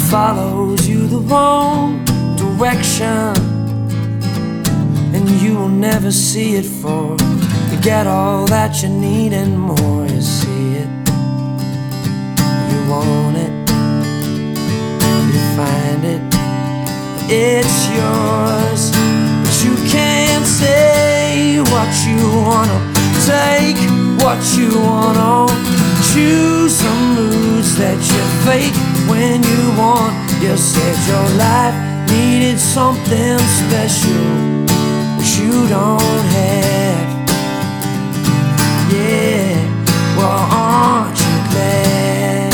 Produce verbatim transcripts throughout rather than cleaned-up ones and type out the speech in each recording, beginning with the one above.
follows you the wrong direction, and you will never see it, for you get all that you need and more. You see it, you want it, you find it, it's yours. But you can't say what you wanna take, what you wanna choose. Some moods that you fake when you want. You said your life needed something special which you don't have. Yeah, well, aren't you glad?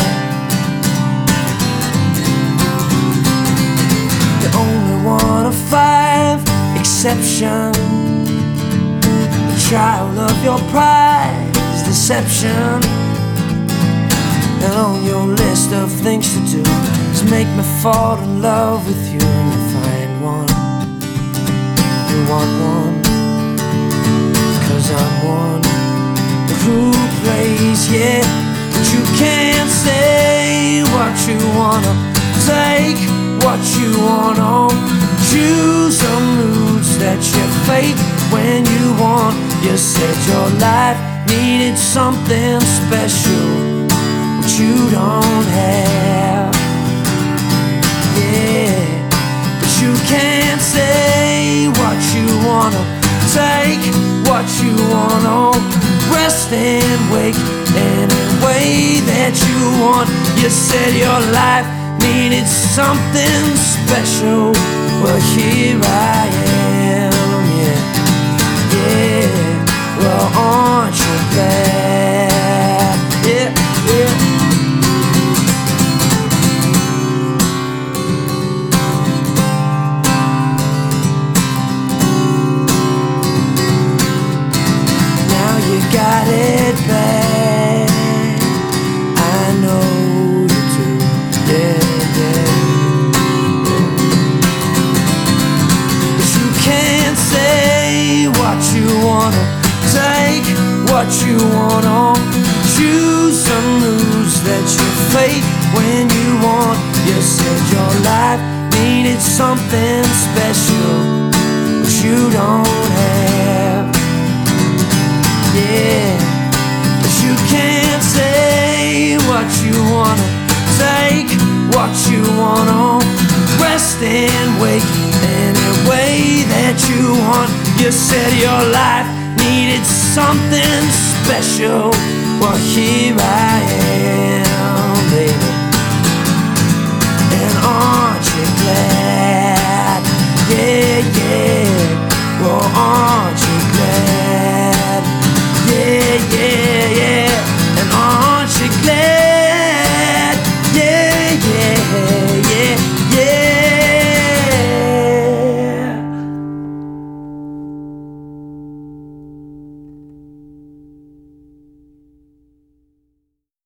You're only one of five exception. The child of your pride's deception. And on your list of things to do is make me fall in love with you. And you find one, you want one, cause I'm one who plays, yeah. But you can't say what you wanna take, what you wanna choose. Some moods that you fake when you want. You said your life needed something special which you don't have. Yeah, but you can't say what you wanna take, what you wanna rest and wake any way that you want. You said your life needed something special. Well, here I am, yeah, yeah. Well, aren't you glad? Yeah, yeah. Got it back, I know you do, yeah, yeah, yeah. But you can't say what you wanna take, what you wanna choose. Some moves that you fake when you want. You said your life needed something special which you don't have. Yeah, but you can't say what you wanna take, what you wanna rest and wake any way that you want. You said your life needed something special. Well, here I am, baby, and aren't you glad?